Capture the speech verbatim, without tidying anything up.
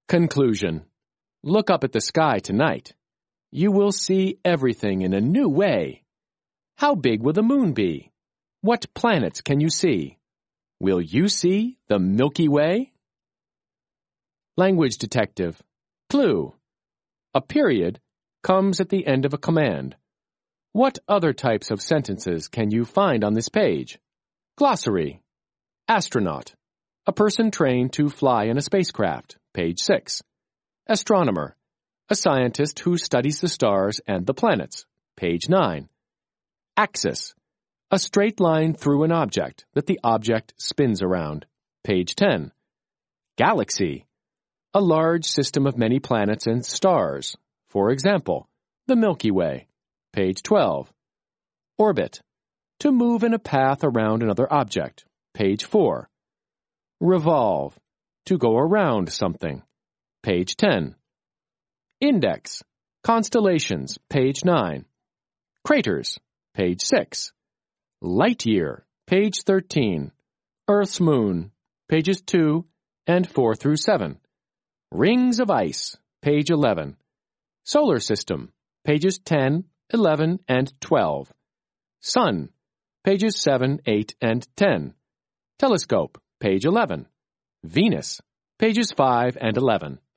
Conclusion. Look up at the sky tonight. You will see everything in a new way. How big will the moon be? What planets can you see? Will you see the Milky Way? Language detective. Clue. A period comes at the end of a command. What other types of sentences can you find on this page? Glossary. Astronaut. A person trained to fly in a spacecraft. Page six. Astronomer. A scientist who studies the stars and the planets. Page nine. Axis. A straight line through an object that the object spins around. Page ten. Galaxy. A large system of many planets and stars. For example, the Milky Way. Page twelve. Orbit. To move in a path around another object. Page four. Revolve. To go around something. Page ten. Index. Constellations. Page nine. Craters. Page six. Light year. Page thirteen. Earth's moon. Pages two and four through seven. Rings of ice. Page eleven. Solar system. Pages ten, eleven, and twelve. Sun. Pages seven, eight, and ten. Telescope. Page eleven. Venus. Pages five and eleven.